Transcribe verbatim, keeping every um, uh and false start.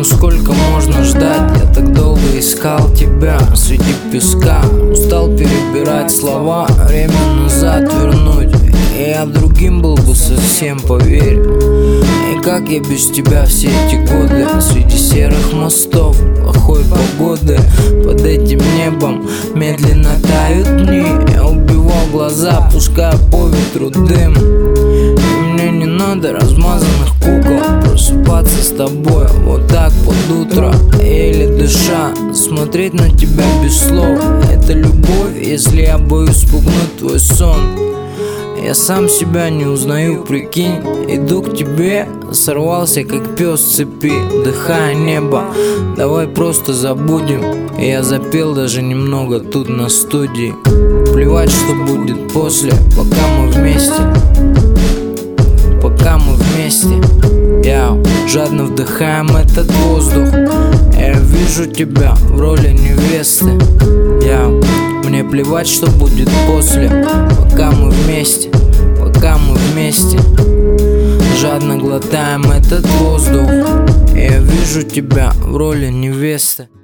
Ну сколько можно ждать? Я так долго искал тебя среди песка. Устал перебирать слова, время назад вернуть. И я другим был бы совсем, поверь. И как я без тебя все эти годы среди серых мостов, плохой погоды, под этим небом медленно тают дни. Я убивал глаза, пуская по ветру дым. И мне не надо размазанных кукол, просыпаться с тобой вот так под утро, еле дыша, смотреть на тебя без слов. Это любовь, если я боюсь спугнуть твой сон. Я сам себя не узнаю, прикинь. Иду к тебе, сорвался как пес с цепи, вдыхая небо. Давай просто забудем. И я запел даже немного тут на студии. Плевать, что будет после, пока мы вместе. Пока мы вместе. Я жадно вдыхаем этот воздух. Я вижу тебя в роли невесты. Я Мне плевать, что будет после, пока мы вместе, пока мы вместе. Жадно глотаем этот воздух. Я вижу тебя в роли невесты.